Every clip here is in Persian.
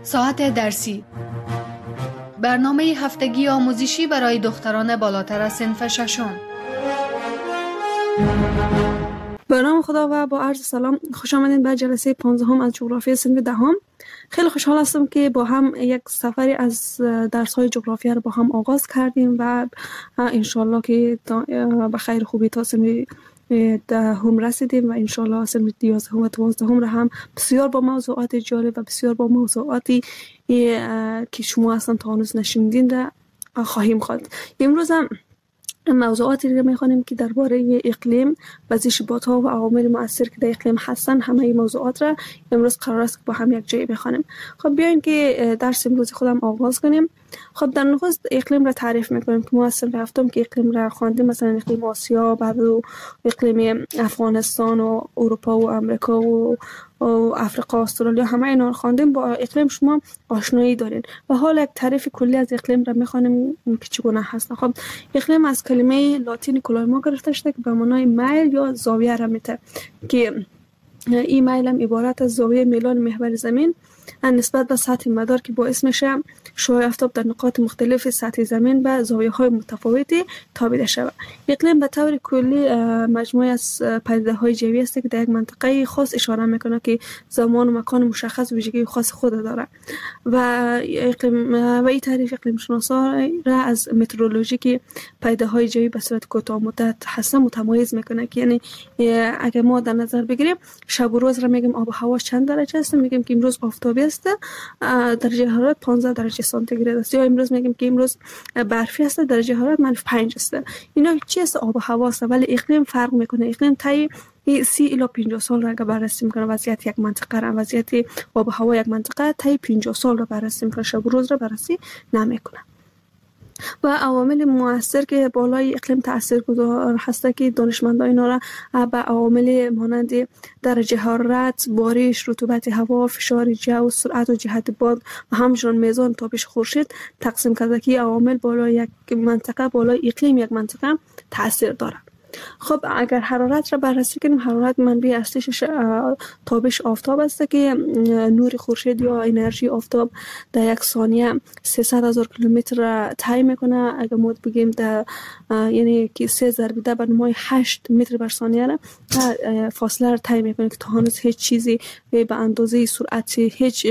ساعت درسی، برنامه هفتگی آموزشی برای دختران بالاتر از صنف ششم. به نام خدا و با عرض سلام، خوش آمدین به جلسه 15 از جغرافی صنف دهم. خیلی خوشحال هستم که با هم یک سفری از درس‌های جغرافیا رو با هم آغاز کردیم و انشالله که به خیر خوبی تا صنف دهم رسیدیم و انشالله صنف 11 و 12 را هم بسیار با موضوعات جالب و بسیار با موضوعاتی که شما اصلا تا هنوز نشنیدین را خواهیم خواند. امروز هم موضوعاتی رو می‌خوانیم که درباره اقلیم، وزش بادها و عوامل مؤثر که در اقلیم هستن. همه این موضوعات را امروز قرار است که با هم یک جای بخوانیم. خب بیاین که درس امروز خودم آغاز کنیم. خب در نخست اقلیم را تعریف می‌کنیم که ما اصلا رفتم که اقلیم را خواندیم، مثلا اقلیم آسیا، بعد اقلیم افغانستان و اروپا و امریکا و افریقا، استرالیا، همه اینا رو خواندیم. با اقلیم شما آشنایی دارین و حالا یک تعریف کلی از اقلیم را می‌خوانیم که چگونه هست. خب اقلیم از کلمه لاتین کلایما گرفته شده که به معنای میل یا زاویه را میده که این میل هم عبارت از زاویه میلان محور زمین نسبت به سطح مدار که باعث میشه شعاع آفتاب در نقاط مختلف سطح زمین به زاویه‌های متفاوتی تابیده شود. اقلیم به طور کلی مجموعه از پدیده‌های جوی است که در یک منطقه خاص اشاره میکنه که زمان و مکان مشخص ویژگی خاص خود داره و اقلیم و این تعریف اقلیم شناسا را از مترولوژی که پدیده‌های جوی به صورت کوتاه مدت هستن متمایز میکنه که یعنی اگه ما در نظر بگیریم شب و روز را میگیم آب و هوا چند درجه است، میگیم که امروز آفتابی است، درجه حرارت 15 درجه سانتیگراد است، یا امروز میگیم که امروز برفی است، درجه حرارت -5 است. اینا چی است؟ آب و هوا است. ولی اقلیم فرق میکنه. اقلیم طی 30 الی 50 سال را بررسی میکنه. وضعیت یک منطقه را، وضعیت آب و هوا یک منطقه طی 50 سال را بررسی میکنه، شب و روز را بررسی نمیکنه. و عوامل مؤثر که بالای اقلیم تاثیرگذار هست که دانشمندان اینا را به عوامل مانند درجه حرارت، بارش، رطوبت هوا، فشار جو، سرعت و جهت باد و همچنین میزان تابش خورشید تقسیم کرده که عوامل بالای یک منطقه، بالای اقلیم یک منطقه تاثیر داره. خب اگر حرارت را بررسی کنیم، حرارت منبع اصلیش تابش آفتاب است که نور خورشید یا انرژی آفتاب در یک ثانیه 300,000 کیلومتر را طی میکنه. اگر ما بگیم در یعنی که 3 ضرب 10 به نمای 8 متر بر ثانیه را فاصله را طی میکنه که تا هنوز هیچ چیزی به اندازه سرعت هیچ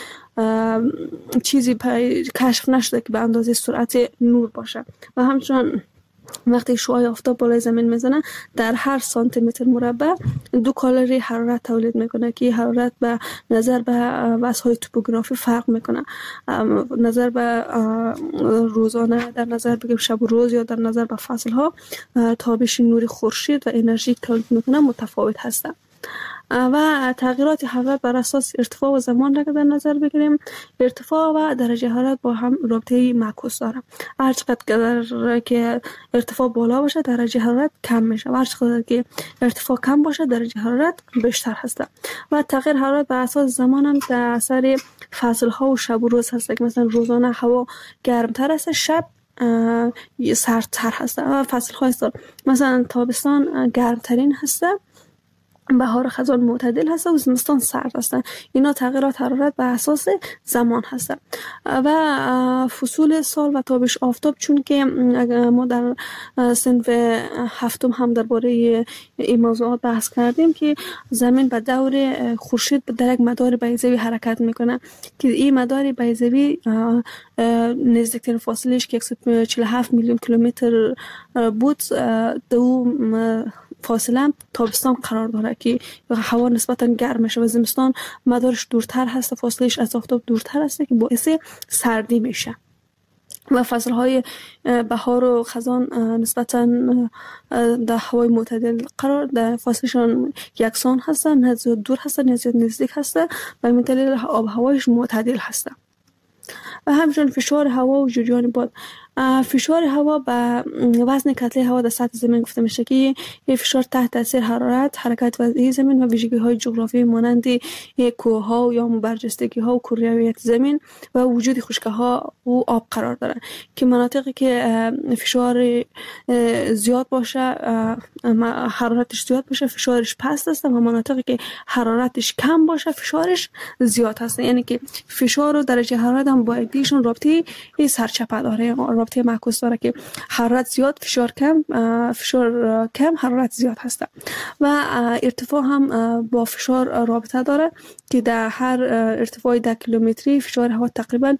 چیزی کشف نشده که به اندازه سرعت نور باشه. و همچنین وقتی شعاع آفتاب بالای زمین میزنه، در هر سانتی متر مربع 2 کالری حرارت تولید میکنه که حرارت به نظر به وضع‌های توپوگرافی فرق میکنه. نظر به روزانه، در نظر بگیم شب و روز، یا در نظر به فصل‌ها، تابش نور خورشید و انرژی که تولید میکنه متفاوت هست. و تغییرات حرارت بر اساس ارتفاع و زمان را در نظر بگیریم، ارتفاع و درجه حرارت با هم رابطه معکوس داره. هر چقدر که ارتفاع بالا باشه درجه حرارت کم میشه و هر چقدر که ارتفاع کم باشه درجه حرارت بیشتر هست. و تغییر حرارت بر اساس زمان هم در اثر فصل ها و شب و روز هست که مثلا روزانه هوا گرمتر است، شب سردتر هست. و فصل های سال مثلا تابستان گرمترین هست، بهار خزان معتدل هست و زمستان سرد هستن. اینا تغییرات حرارت بر اساس زمان هستن. و فصول سال و تابش آفتاب، چون که ما در صنف هفتم هم درباره این موضوعات بحث کردیم که زمین به دور خورشید در یک مدار بیضوی حرکت میکنه که این مدار بیضوی نزدیکترین فاصلهش که 147 میلیون کیلومتر بود، دو فاصله تابستان قرار داره که هوا نسبتا گرم میشه و زمستان مدارش دورتر هست، فاصلهش از آفتاب دورتر هست که باعث سردی میشه. و فصلهای بهار و خزان نسبتا در هوای معتدل قرار، در فاصلشان یکسان هستن، نه زیاد دور هستن نه زیاد نزدیک هستن و این دلیل آب هوایش معتدل هستن. و همچنین فشار هوا و جریان باد فشار هوا به وزن کتله هوا در سطح زمین گفته میشه که این فشار تحت تاثیر حرارت، حرکت وضعی زمین و ویژگی های جغرافیایی مانند کوه ها یا برجستگی ها و کرویت زمین و وجود خشکی ها و آب قرار داره که مناطقی که فشار زیاد باشه، حرارتش زیاد باشه، فشارش پست است و مناطقی که حرارتش کم باشه فشارش زیاد هست. یعنی که فشار و درجه حرارت هم با دیشون رابطه سرچپه داره، رابطه معکوس داره که حرارت زیاد فشار کم حرارت زیاد هست و ارتفاع هم با فشار رابطه داره که در هر ارتفاع 10 کیلومتری فشار هوا تقریبا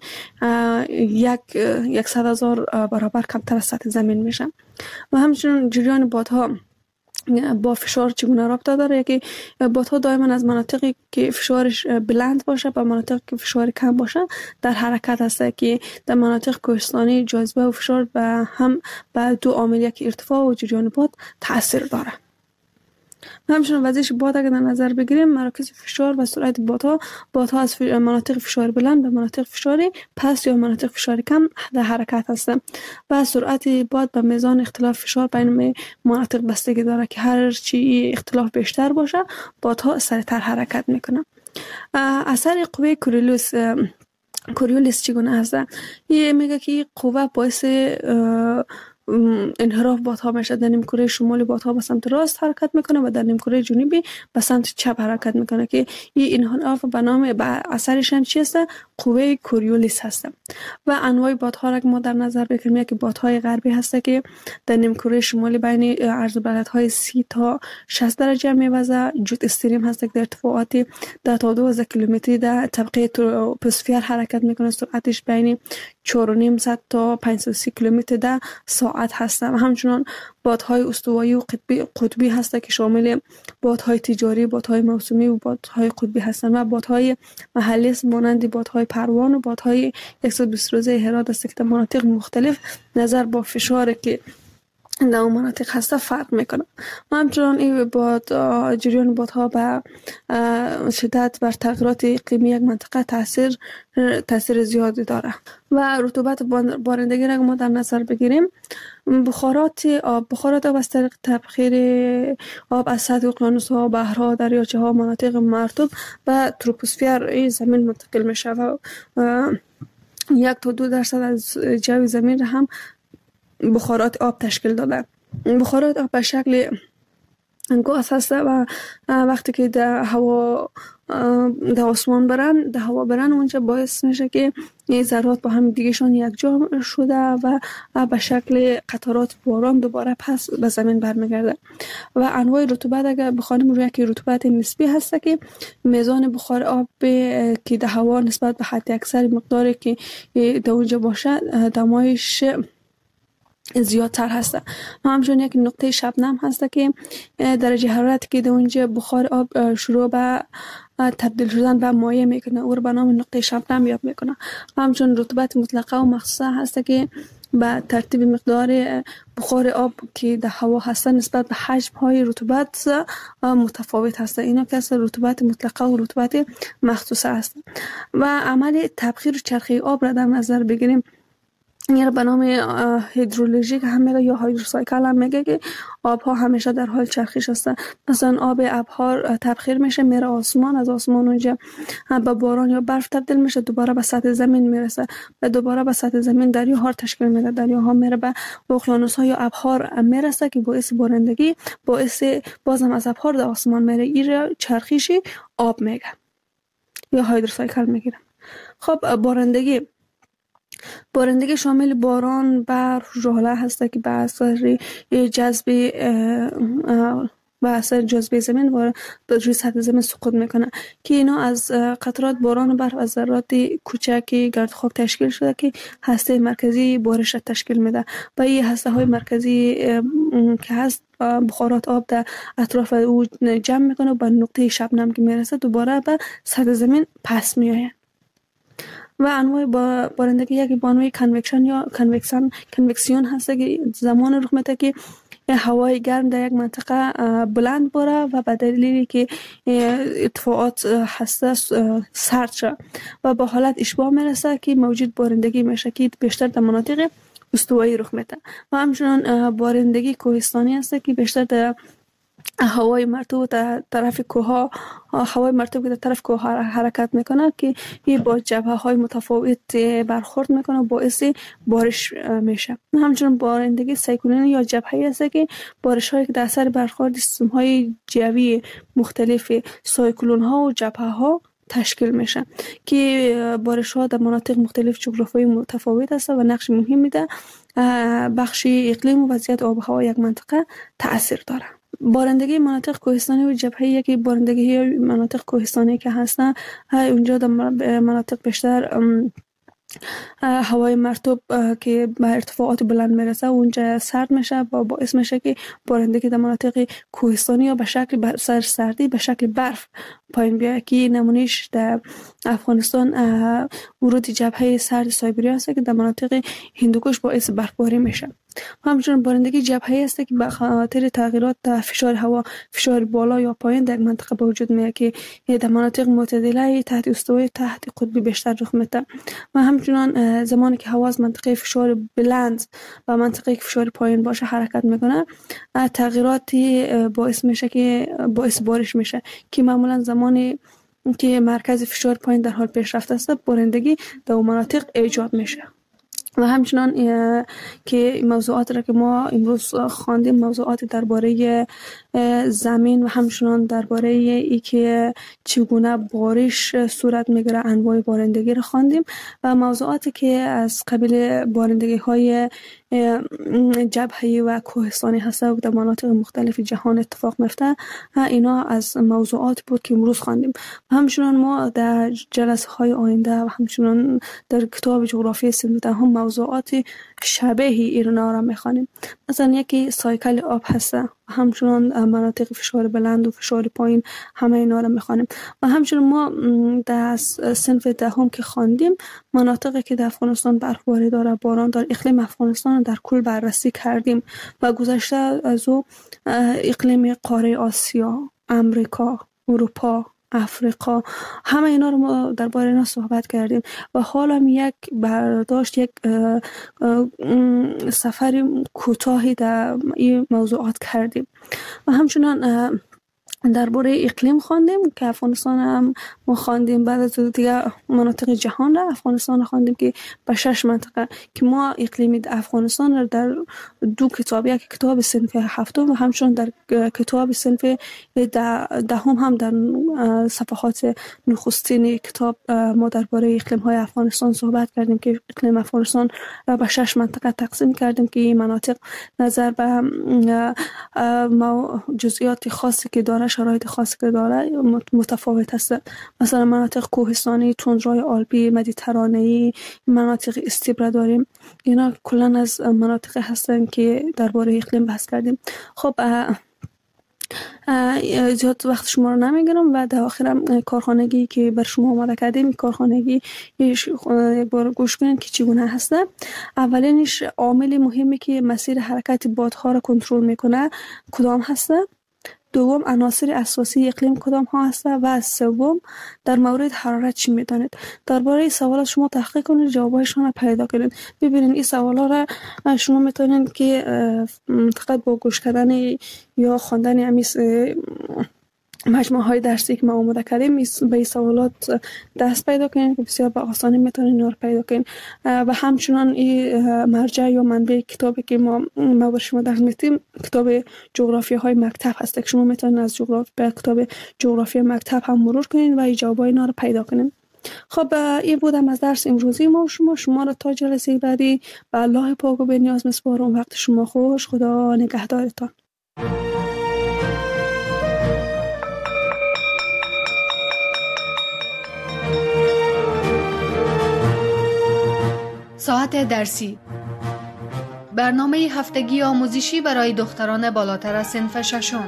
100,000 برابر کمتر از سطح زمین میشه. و همچنین جریان بادها با فشار چگونه رابطه داره؟ یکی بادها دائما از مناطقی که فشارش بلند باشه به مناطقی که فشار کم باشه در حرکت هست که در مناطق کوهستانی جاذبه و فشار هم به دو عامل، یکی ارتفاع و جریان باد تاثیر داره. همچنین وزش باد اگر در نظر بگیریم، مراکز فشار و سرعت بادها از مناطق فشار بلند به مناطق فشار پست یا مناطق فشار کم در حرکت هستند و سرعت باد به میزان اختلاف فشار بین مناطق بستگی داره که هر چی اختلاف بیشتر باشه بادها سریعتر حرکت میکنه. اثر قوه کوریولیس چگونه هست؟ یه میگه که قوه باعث انحراف بادها میشه. در نیمکره شمالی بادها به سمت راست حرکت میکنه و در نیمکره جنوبی به سمت چپ حرکت میکنه که این انحراف به نام اثرش هم چی است؟ قوه کوریولیس هست. و انواع بادها را که ما در نظر بگیریم، یکی بادهای غربی هست که در نیمکره شمالی بین عرض و بلندهای 30 تا 60 درجه میوزه. جوت استریم هست که در ارتفاعات 10 تا 12 کیلومتری در طبقه تروپوسفیر حرکت میکنه. سرعتش بین 4.5 تا 530 کیلومتر در ساعت هست. و همچنان بادهای استوایی و قطبی هست که شامل بادهای تجاری، بادهای موسمی و بادهای قطبی هستند و بادهای محلی است مانند بادهای پروان و بادهای 120 روزه هرات است که در مناطق مختلف نظر با فشار که در اون مناطق هسته فرق میکنه. و همچنان این جریان بادها به شدت بر تغییرات اقلیمی یک منطقه تاثیر زیادی داره. و رطوبت بارندگی را ما در نظر بگیریم، بخارات آب از طریق تبخیر آب از سطح اقیانوس‌ها، بحرها، دریاچه ها، مناطق مرطوب به تروپوسفیر زمین منتقل میشه و 1 تا 2% از جو زمین را هم بخارات آب تشکیل داده. بخارات آب به شکل گاز هست و وقتی که در آسمان در هوا برن اونجا باعث میشه که این ذرات با هم دیگهشون یک جا شده و به شکل قطرات باران دوباره پس به زمین برمیگرده. و انواع رطوبت اگر بخوانیم روی که رطوبت نسبی هست که میزان بخار آب که در هوا نسبت به حد اکثر مقداری که در اونجا باشه دمایش زیادتر هست. همچنین یک نقطه شبنم هست که درجه حرارت که در اونجا بخار آب شروع به تبدیل شدن به مایع میکنه او رو به نام نقطه شبنم یاد میکنه. همچنین رطوبت مطلقه و مخصوصه هست که به ترتیب مقدار بخار آب که در هوا هست نسبت به حجم های رطوبت متفاوت هست. اینا که رطوبت مطلقه و رطوبت مخصوصه هست. و عمل تبخیر و چرخه آب را در نظر بگیریم، یعنی به نام هیدرولوژیک هم میگه یا هایدروسایکل هم میگه که آبها همیشه در حال چرخش هستن. مثلا آب ابحار تبخیر میشه میره آسمان، از آسمان اونجا به باران یا برف تبدیل میشه، دوباره به سطح زمین میرسه و دوباره به سطح زمین دریاها تشکیل میده. دریاها میره به اقیانوس ها یا ابحار میرسه که باعث بارندگی، باعث بازم از ابحار در آسمان میره. این چرخشی آب میگه یا هایدروسایکل میگیره. خب بارندگی شامل باران، برف، ژوله هست که به اثر جاذبه زمین و روی سطح زمین سقوط میکنه که اینا از قطرات باران و برف از ذرات کوچک گرد خاک تشکیل شده که هسته مرکزی بارش تشکیل میده و این هسته های مرکزی که هست بخارات آب در اطراف او جمع میکنه و به نقطه شبنم که میرسه دوباره به سطح زمین پس میآید. و انواع بارندگی یکی با انواع کنوکشن یا کنوکسیون هست که زمان رخ میده که هوای گرم در یک منطقه بلند باره و به دلیلی که ارتفاعات هسته سرد شد و با حالت اشباع میرسه که موجود بارندگی میشه که بیشتر در مناطق استوایی رخ میده و همچنان بارندگی کوهستانی است که بیشتر در هوای مرطوب در طرف کوه هوای مرطوب که در طرف کوه حرکت میکنه که این با جبهه های متفاوت برخورد میکنه و باعث بارش میشه. همچنین بارندگی سیکلونی یا جبهه‌ای است که بارش هایی که در اثر برخورد سیستم های جوی مختلف سایکلون ها و جبهه ها تشکیل میشه که بارش ها در مناطق مختلف جغرافیایی متفاوت است و نقش مهم میده بخش اقلیم و وضعیت آب و هوا یک منطقه تاثیر داره. بارندگی مناطق کوهستانی و جبهه‌ای که بارندگی مناطق کوهستانی که هستن اونجا در مناطق بیشتر هوای مرطوب که به ارتفاعات بلند میرسه اونجا سرد میشه و باعث میشه که بارندگی در مناطق کوهستانی یا به شکل سردی به شکل برف پایین بیاد که نمونهش در افغانستان ورود جبهه سرد سایبری است که در مناطق هندوکش باعث برفباری میشه. همچنین بارندگی جبهه‌ای است که به خاطر تغییرات در فشار هوا فشار بالا یا پایین در منطقه به وجود میاد که در مناطق معتدله تحت استوایی تحت قطبی بیشتر رخ میده و همچنین زمانی که هوا از منطقه فشار بلند و منطقه فشار پایین باشه حرکت میکنه تغییراتی باعث میشه که باعث بارش میشه که معمولا زمانی که مرکز فشار پایین در حال پیشرفت است بارندگی در مناطق ایجاد میشه. و همچنان که موضوعات را که ما امروز خواندیم موضوعات درباره زمین و همچنان درباره ای که چگونه بارش صورت میگیره انواع بارندگی را خواندیم و موضوعاتی که از قبیل بارندگی های جبهه‌ای و کوهستانی هست و در مناطق مختلف جهان اتفاق میفته اینا از موضوعات بود که امروز خواندیم. همچنان ما در جلسه های آینده و همچنان در کتاب جغرافی سنت هم موضوعات شبیه اینا را میخوانیم. مثلا یکی سایکل آب هست همچنان مناطق فشار بلند و فشار پایین همه اینا را میخوانیم و همچنان ما در صنف دهم که خواندیم مناطقی که در افغانستان برفباری داره باران داره اقلیم افغانستان در کل بررسی کردیم و گذشته از او اقلیم قاره آسیا، امریکا، اروپا، افریقا همه اینا رو ما درباره اینا صحبت کردیم و حالا یک برداشت یک سفر کوتاهی در این موضوعات کردیم و همچنان درباره اقلیم خواندیم که افغانستان هم ما خواندیم بعد از دیگه مناطق جهان را افغانستان خواندیم که به 6 منطقه که ما اقلیمی افغانستان را در دو کتاب یک کتاب صنف هفتم و همچنان در کتاب صنف دهم هم در صفحات نخستین کتاب ما درباره اقلیم های افغانستان صحبت کردیم که اقلیم افغانستان را به 6 منطقه تقسیم کردیم که این مناطق نظر به جزئیات خاصی که داره شرایط خاصی که داره متفاوت است. مثلا مناطق کوهستانی، تندرهای آلپی، مدیترانه‌ای، مناطق استیپ داریم. اینا کلا از مناطق هستن که درباره اقلیم بحث کردیم. خب زیاد وقت شما رو نمیگیرم و در آخرم کارخانگی که بر شما آماده کردیم کارخانگی بار گوش کنین که چگونه هسته. اولینش عامل مهمی که مسیر حرکت بادها را کنترل میکنه کدام هسته؟ دوم عناصر اساسی اقلیم کدام ها هست و سوم در مورد حرارت چی میدانید؟ درباره این سوالات شما تحقیق کنید جوابایشان را پیدا کنید. ببینید این سوالا را شما میتونید که فقط با گوش کردن یا خواندن امیس مجموعه های درسی که ما آماده کردیم به این سوالات دست پیدا کنید که بسیار به آسانی میتونید اینا رو پیدا کنید و همچنان این مرجع یا منبع کتابی که ما بر شما درس میدیم کتاب جغرافی های مکتب هست که شما میتونید از کتاب جغرافی مکتب هم مرور کنید و این جوابای اینا رو پیدا کنید. خب این بودم از درس امروزی ما و شما را تا جلسه بعدی به الله پاک و بی‌نیاز میسپارم. وقت شما خوش. خدا نگهدارتان. ساعت درسی برنامه هفتگی آموزشی برای دختران بالاتر از صنف ششم.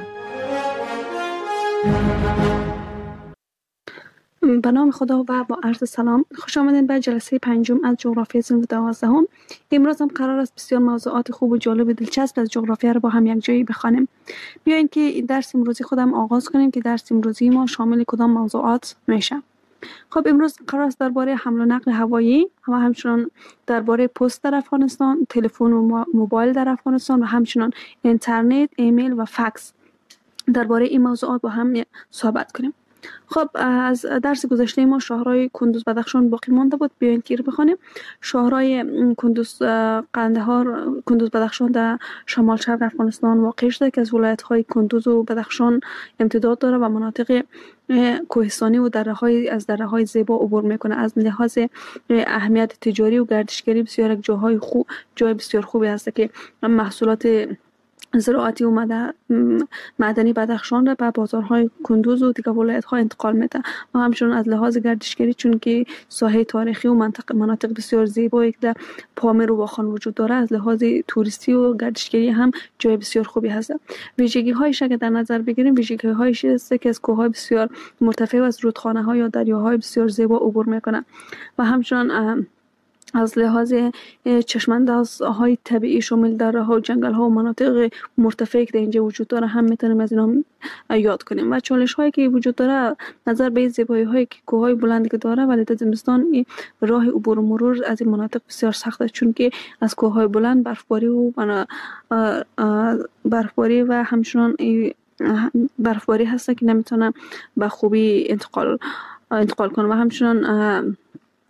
به نام خدا و با عرض سلام خوش آمدید به جلسه پنجم از جغرافی صنف 12. امروز هم قرار است بسیار موضوعات خوب و جالب و دلچسب از جغرافی را با هم یک جایی بخوانیم. بیاین که درس امروزی خودم آغاز کنیم که درس امروزی ما شامل کدام موضوعات میشه. خب امروز قرار است درباره حمل و نقل هوایی و همچنان درباره پست در افغانستان، تلفن و موبایل در افغانستان و همچنان اینترنت، ایمیل و فکس درباره این موضوعات با هم صحبت کنیم. خب از درس گذشته ما شاهرای کندوز بدخشان باقی مانده بود. بیاین که بخونیم. شاهرای کندوز قندهار کندوز بدخشان در شمال شرق افغانستان واقع شده که از ولایت های کندوز و بدخشان امتداد داره و مناطق کوهستانی و از دره های زیبا عبور میکنه. از لحاظ اهمیت تجاری و گردشگری بسیار یک جای بسیار خوبی هست که محصولات زراعتی و معدنی بدخشان را به بازارهای کندوز و دیگر ولایت‌ها انتقال میده و همچنین از لحاظ گردشگری چون که ساحه تاریخی و مناطق بسیار زیبایی که در پامیر و واخان وجود داره، از لحاظ توریستی و گردشگری هم جای بسیار خوبی هست. ویژگی‌هایش اگر در نظر بگیریم، ویژگی‌هایش است که از کوه‌های بسیار مرتفع و از رودخانه‌ها یا دریاهای بسیار زیبا عبور میکنه و همچنین از لحاظ چشماندازهای طبیعی شامل دره‌ها و جنگل‌ها و مناطق مرتفعی که در اینجا وجود داره هم میتونیم از اینا یاد کنیم. و چالش‌هایی که وجود داره نظر به زیبایی‌هایی که کوه‌های بلندی که داره، ولی در زمستان راه عبور و مرور از این مناطق بسیار سخته چون که از کوه‌های بلند برفباری و همچنان برفباری هست که نمیتونه به خوبی انتقال کنه و همچنان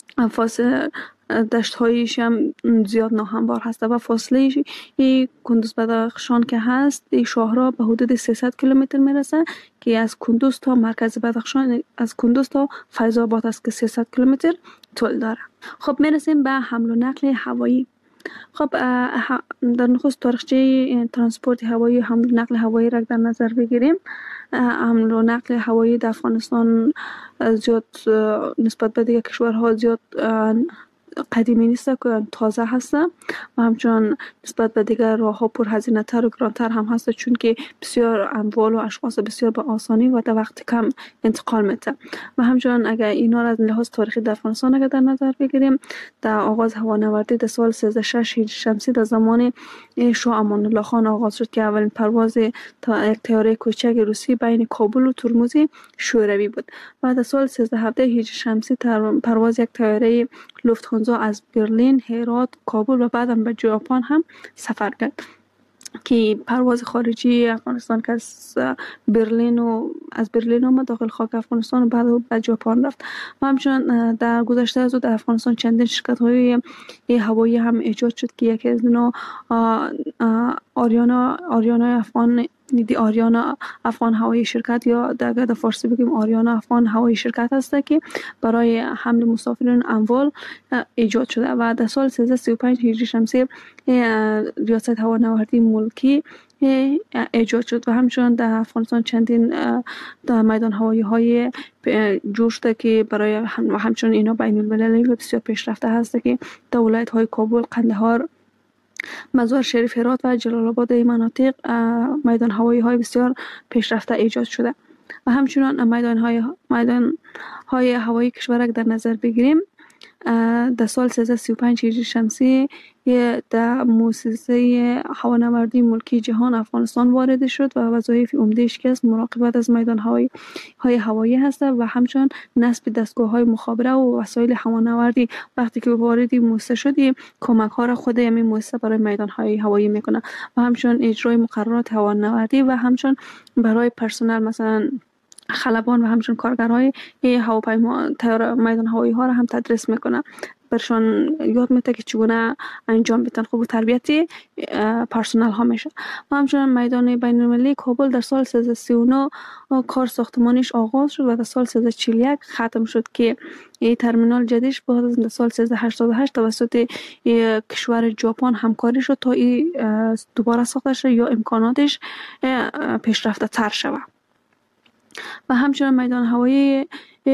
دشت هایش هم زیاد ناهموار هست و فاصله کندوز بدخشان که هست این شاهرا به حدود 300 کیلومتر میرسه که از کندوز تا مرکز بدخشان، از کندوز تا فیض آباد است که 300 کیلومتر طول داره. خب میرسیم به حمل و نقل هوایی. خب در نخست تاریخچه ترانسپورت هوایی، حمل و نقل هوایی را در نظر بگیریم. حمل و نقل هوایی در افغانستان زیاد نسبت به دیگر کشورها زیاد قدیمی نیست که تازه هست و همچنان نسبت به دیگر راه‌ها پرهزینه تر و گرانتر هم هست چون که بسیار اموال و اشخاص بسیار به آسانی و در وقت کم انتقال میده و همچنان اگر اینا را از لحاظ تاریخی در افغانستان اگر در نظر بگیریم، در آغاز هوانوردی در سال 1306 هجری شمسی در زمان شاه امان الله خان آغاز شد که اولین پرواز یک طیاره کوچک روسی بین کابل و ترمز شوروی بود و در سال 1317 هجری شمسی پرواز یک طیاره لوفت‌هانزا از برلین، هرات، کابل و بعدم به ژاپن هم سفر کرد که پرواز خارجی افغانستان که از برلین آمد داخل خاک افغانستان و بعد به ژاپن رفت و همچنان در گذشته از در افغانستان چندین شرکت‌های هوایی هم ایجاد شد که یکی از اینا آریانا افغان هوایی شرکت یا در فارسی بگیم آریانا افغان هوایی شرکت است که برای حمل مسافرین اموال ایجاد شده و در سال 1335 هجری شمسی ریاست هوانوردی ملکی ایجاد شد و همچنان در افغانستان چندین میدان هوایی های جوش شده که برای همچنان اینا بین المللی و بسیار پیشرفته هست که در ولایت های کابل، قندهار، مزار شریف، هرات و جلال آباد این مناطق میدان هوایی های بسیار پیشرفته ایجاد شده و همچنان میدان های هوایی کشور در نظر بگیریم. در سال 1335 هجری شمسی در مؤسسه هوانوردی ملکی جهان افغانستان وارد شد و وظایف عمده‌اش که مراقبت از میدان هوایی هست و همچنان نصب دستگاه‌های مخابره و وسایل هوانوردی. وقتی که وارد مؤسسه شدی کمک‌ها را خود همین مؤسسه برای میدان هوایی میکنه و همچنان اجرای مقررات هوانوردی و همچنان برای پرسنل مثلا خلبان و همچنین کارگرهای هواپیما میدان هوایی ها را هم تدریس میکنه، برشان یاد میده که چگونه انجام بدن. خوب تربیتی پرسنل ها میشه و همچنین میدان بین المللی کابل در سال 1339 کار ساختمانیش آغاز شد و در سال 1341 ختم شد که این ترمینال جدیدش بعد از سال 1388 توسط کشور ژاپن همکاری شد تا این دوباره ساخته شد یا امکاناتش پیشرفته تر شود. و همچنین میدان هوایی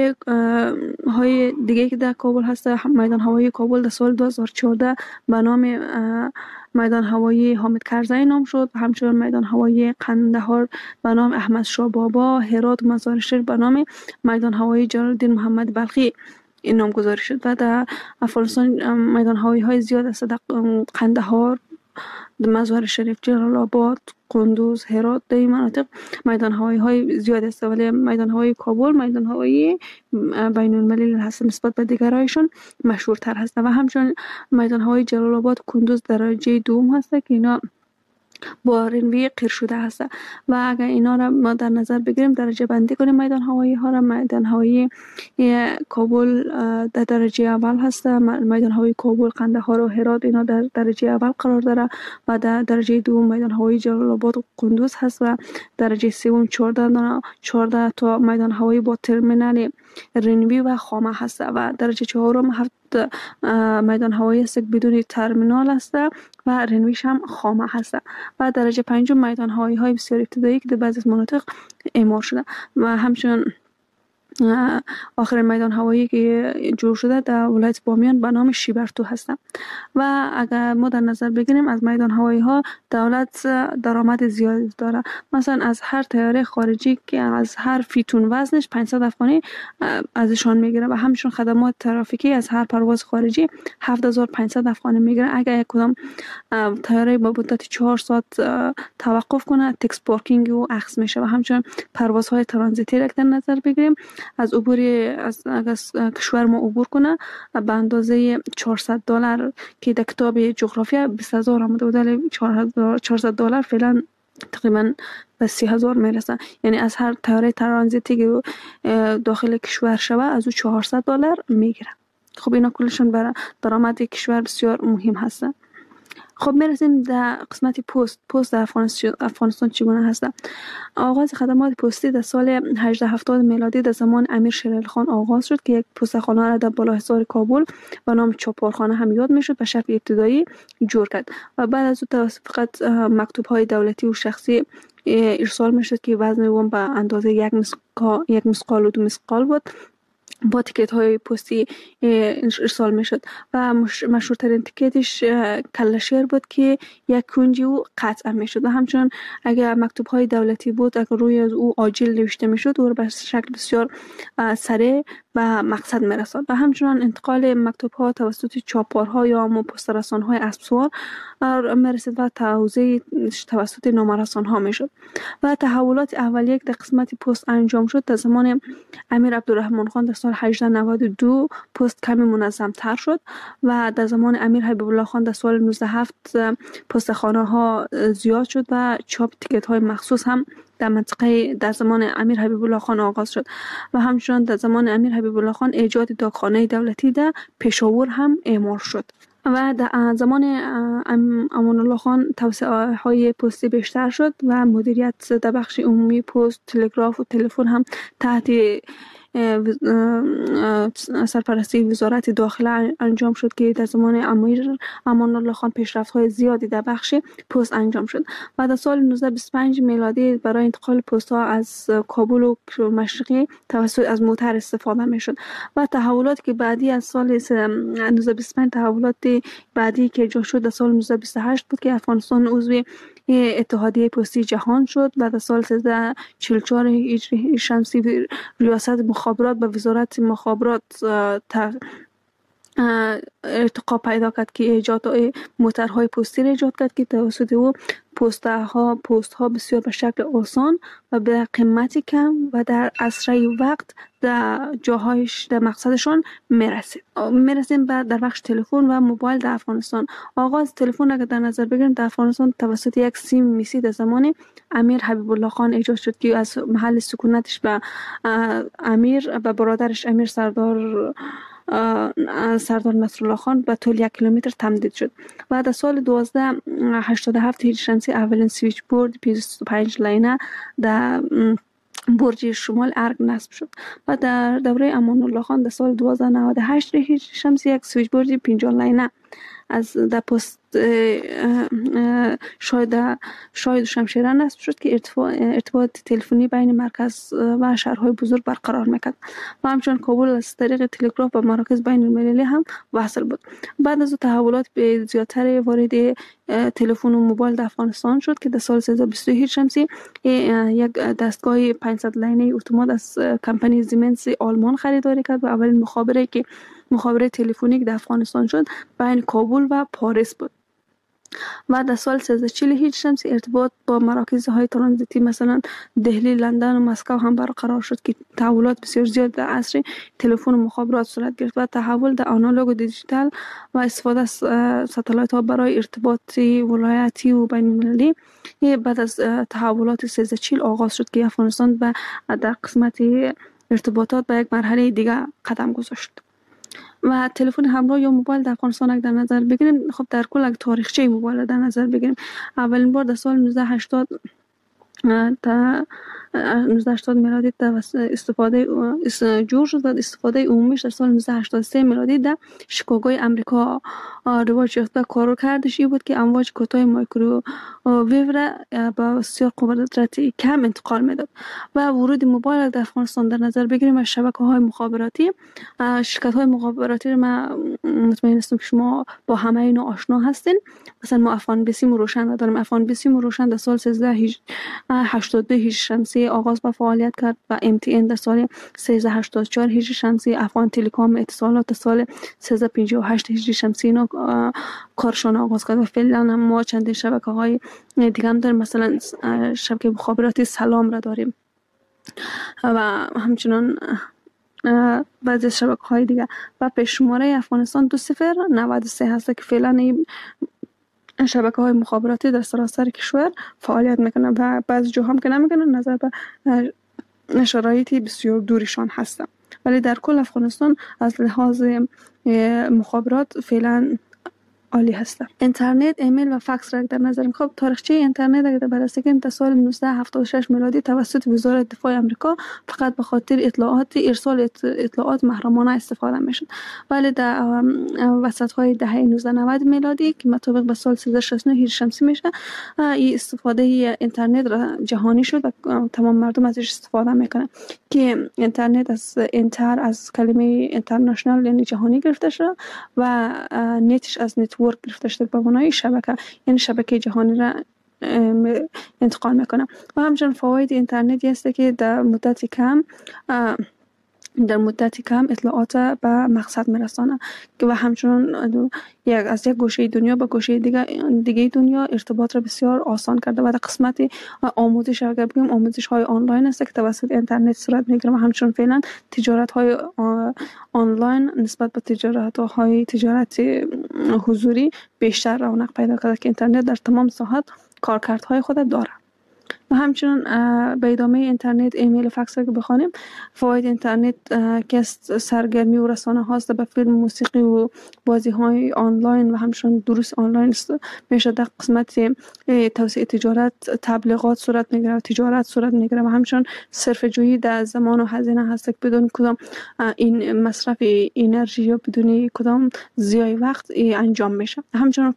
های دیگه که در کابل هست، میدان هوایی کابل در سال 2014 به نام میدان هوایی حامد کرزی نام شد و همچنین میدان هوایی قندهار به نام احمد شاه بابا، هرات و مزار شریف به نام میدان هوایی جلال الدین محمد بلخی نامگذاری شد و در افغانستان میدان هوایی های زیاد است. در قندهار مزار شریف، جلال آباد، قندوز، هرات، در این مناطق میدان هوایی های زیاد است، ولی میدان هوایی کابل میدان هوایی بین المللی هست، نسبت به دیگرایشون مشهورتر هست. و همچنین میدان هوایی جلال آباد، قندوز درجه دوم هست که اینا با رنوی قیر شده هست. و اگر اینا را ما در نظر بگیریم، درجه بندی کنیم میدان هوایی ها را، میدان هوایی کابل در درجه اول هست، میدان هوایی کابل، قندهار و هرات اینا در درجه اول قرار داره. و در درجه دوم میدان هوایی جلال آباد و قندوز هست. و درجه سوم 14 تا میدان هوایی با ترمینال رنوی و خامه هست. و درجه چهارم 7 میدان هوایی است که بدون ترمینال است و رنویش هم خامه هست. و درجه پنجم میدان هوایی های بسیار ابتدایی که در بعضی از مناطق اعمار شده. و همچنین آخرین میدان هوایی که جور شده در ولایت بامیان به نام شیبرتو هست. و اگر ما در نظر بگیریم، از میدان هوایی ها دولت درآمد زیادی داره. مثلا از هر طیاره خارجی که از هر فیتون وزنش 500 افغانی ازشان میگیره. و همچنین خدمات ترافیکی از هر پرواز خارجی 7500 افغانی میگیره. اگر یک کدام طیاره با مدت 4 ساعت توقف کنه، تکس پارکینگ و اخذ میشه. و همچنین پروازهای ترانزیتی را در نظر بگیریم، از عبور از کشور ما عبور کنه به اندازه $400 که در کتاب جغرافیا 20000 آمده بود، ولی $400 فعلا تقریبا به 30,000 میرسه. یعنی از هر طیاره ترانزیتی که داخل کشور شوه از او $400 میگیره. خب اینا کلشون برای درآمد کشور بسیار مهم هست. خب میرسیم در قسمت پست در افغانستان چگونه هست. آغاز خدمات پستی در سال 1870 میلادی در زمان امیر شیر علی خان آغاز شد که یک پستخانه را در بالاحصار کابل به نام چاپارخانه هم یاد میشد به شکل ابتدایی جور کرد. و بعد از او فقط مکتوب های دولتی و شخصی ارسال میشد که وزن اون به اندازه یک مسقال و 2 مسقال بود. با تیکت های پستی ارسال می شد و مشهورترین تیکتش کلشیر بود که یک کنجی او قطع می شد. و همچنان اگر مکتوب های دولتی بود، اگر روی از او آجیل نوشته می شد، او به شکل بسیار سریع و مقصد می رساد. و همچنان انتقال مکتوب ها توسط چاپارها یا پست‌رسان های اسبسوار می رسید و توزیع توسط نامه‌رسان ها می شد. و تحولات اولیه در قسمت پست انجام شد در زمان امیر عبدالرحمن خان در سال 1892 پست کمی منظم تر شد. و در زمان امیر حبیب الله خان در سال 1907 پستخانه ها زیاد شد و چاپ تیکت های مخصوص هم در منطقه در زمان امیر حبیب الله خان آغاز شد. و همچنان در زمان امیر حبیب الله خان ایجاد داغخانه دولتی در پشاور هم اعمار شد. و در زمان امان الله خان توسعه های پستی بیشتر شد و مدیریت در بخش عمومی پست، تلگراف و تلفن هم تحت سرپرستی وزارت داخله انجام شد که در زمان امیر امان الله خان پیشرفت‌های زیادی در بخش پست انجام شد. و در سال 1925 میلادی برای انتقال پست‌ها از کابل و مشرقی توسط از موتر استفاده می‌شد. و تحولاتی که بعدی از سال 1925 تحولات بعدی که ایجاد شد در سال 1928 بود که افغانستان عضو اتحادیه پستی جهان شد. و در سال 1344 هجری شمسی ریاست مخابرات به وزارت مخابرات ارتقا پیدا کرد که ایجاد موترهای پستی را ایجاد کرد که توسط او پست ها بسیار به شکل آسان و به قیمتی کم و در اسرع وقت در جاهایش در مقصدشان میرسیم. بعد در بخش تلفن و موبایل در افغانستان، آغاز تلفن اگر در نظر بگیریم در افغانستان توسط یک سیم میسی در زمان امیر حبیب الله خان ایجاد شد که از محل سکونتش به امیر و برادرش امیر سردار نصرالله خان به طول 1 کیلومتر تمدید شد. و در سال 1287 هجری شمسی اولین سویچ بورد 25 لاینه در برج شمال ارگ نصب شد. و در دوره امان الله خان در سال 1298 هجری شمسی یک سویچ بورد 50 لاینه از در پست شاید شمشیره نصب شد که ارتباط تلفنی بین مرکز و شهرهای بزرگ برقرار میکرد. و همچنین کابل از طریق تلگراف به مراکز بین المللی هم وصل بود. بعد از تحولات به زیادتر وارد تلفن و موبایل در افغانستان شد که در سال 1322 شمسی یک دستگاه 500 لاینه اتومات از کمپانی زیمنس آلمان خریداری کرد و اولین مخابره تلفنی در افغانستان شد بین کابل و پاریس بود. و در سال 1340 هجری شمسی ارتباط با مراکز های ترانزیتی مثلا دهلی، لندن و مسکو هم برقرار شد که تحولات بسیار زیاد در عصر تلفن و مخابرات صورت گرفت و تحول در آنالوگ و دیجیتال و استفاده از ستلایت ها برای ارتباطی ولایتی و بین المللی بعد از تحولات 1340 آغاز شد که افغانستان در قسمت ارتباطات به یک مرحله دیگه قدم گذاشت. و تلفن همراه یا موبایل در افغانستان اگر در نظر بگیریم، خب در کل اگر تاریخچه موبایل در نظر بگیریم، اولین بار در سال 1980 میلادی در استفاده جور شد و استفاده عمومیش در سال 1983 میلادی در شیکاگوی امریکا رواج یافت. و کارکردش این بود که امواج کوتاه مایکروویو را با بسیار قدرت کم انتقال میداد. و ورود موبایل در افغانستان در نظر بگیریم و شبکه‌های مخابراتی، شرکت‌های مخابراتی رو من مطمئن هستم که شما با همه اینا آشنا هستین. مثلا ما افغان بیسیم و روشن داریم. افغان بیسیم و روشن در سال 1382 هجری شمسی آغاز به فعالیت کرد و MTN در سال 1384 هجری شمسی، افغان تلکام اتصالات در سال 1358 هجری شمسی اینا کارشان آغاز کرد. و فعلا هم ما چندین شبکه‌های دیگه هم داریم، مثلا شبکه مخابراتی سلام را داریم و همچنان بعضی شبکه‌های دیگه. و پیش‌شماره افغانستان 2093 هست که فعلا این شبکه‌های مخابراتی در سراسر کشور فعالیت میکنه و بعضی جاها هم که نمیکنن نظر به شرایطی بسیار دوریشان هستن. ولی در کل افغانستان از لحاظ مخابرات فعلا عالی هستن. اینترنت، ایمیل و فکس را در نظر می‌گیریم. خب تاریخچه اینترنت اگر بررسی کنیم تا سال 1976 میلادی توسط وزارت دفاع آمریکا فقط به خاطر ارسال اطلاعات محرمانه استفاده میشد. ولی در وسط‌های دهه 1990 میلادی که مطابق به سال 1369 هجری شمسی میشه، این استفاده اینترنت را جهانی شد و تمام مردم ازش استفاده میکنن که اینترنت از انتر از کلمه اینترنشنال یعنی جهانی گرفته شده و نتش از نتورک گرفته شده به معنای شبکه، یعنی شبکه جهانی را انتقال میکنه. و همچنین فواید اینترنت هست که در مدت کم اطلاعات به مقصد میرسانه و همچنین از یک گوشه دنیا به گوشه دیگه دنیا ارتباط را بسیار آسان کرده. و در قسمت آموزش اگر بگیم آموزش های آنلاین است که توسط اینترنت صورت میگیره و همچنین فعلا تجارت های آنلاین نسبت به تجارت حضوری بیشتر رونق پیدا کرده که اینترنت در تمام ساحات کارکردهای خود داره. و همچنین به ادامه اینترنت، ایمیل و فکس را که بخوانیم، فواید اینترنت که سرگرمی و رسانه هاست به فیلم، موسیقی و بازی های آنلاین و همچنین دروس آنلاین است. میشه در قسمت توسعه تجارت تبلیغات صورت میگیره و تجارت صورت میگیره و همچنین صرفه جویی در زمان و هزینه هست که بدون کدام این مصرف انرژی یا بدون کدام ضیاع وقت انجام میشه. همچنین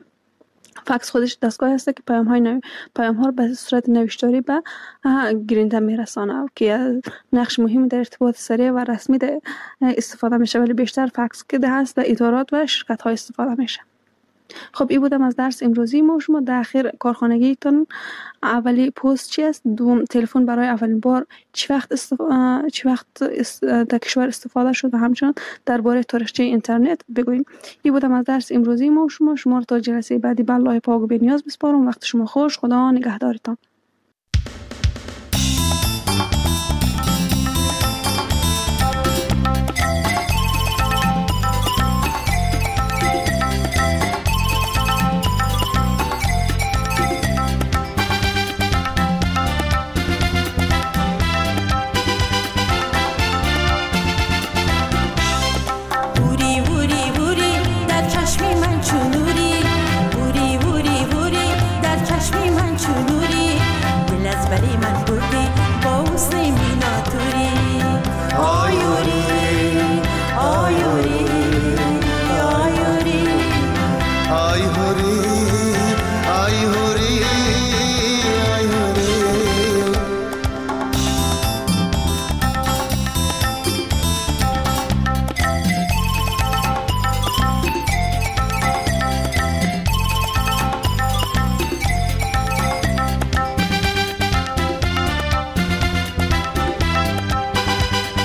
فکس خودش دستگاه هست که پیام ها رو به صورت نوشتاری به گیرنده میرسانه که نقش مهمی در ارتباط سریع و رسمی استفاده میشه. ولی بیشتر فکس که هست در ادارات و شرکت ها استفاده میشه. خب این بودم از درس امروزی ما. شما در اخیر کارخانگیتون اولی پست چی است؟ دوم تلفن برای اولین بار چه وقت در کشور استفاده شد و همچنین درباره تاریخچه اینترنت بگویم. این بودم از درس امروزی ما. شما رو تا جلسه بعدی به الله پاک و بی‌نیاز بسپارم. وقت شما خوش. خدا نگهدارتان.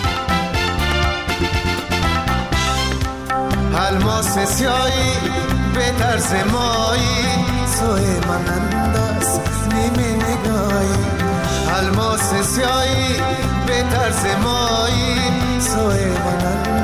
الماس سیاهی به طرز مایی سوی من انداز نیمه نگاهی الماس سیایی به طرز مایی سوی من انداز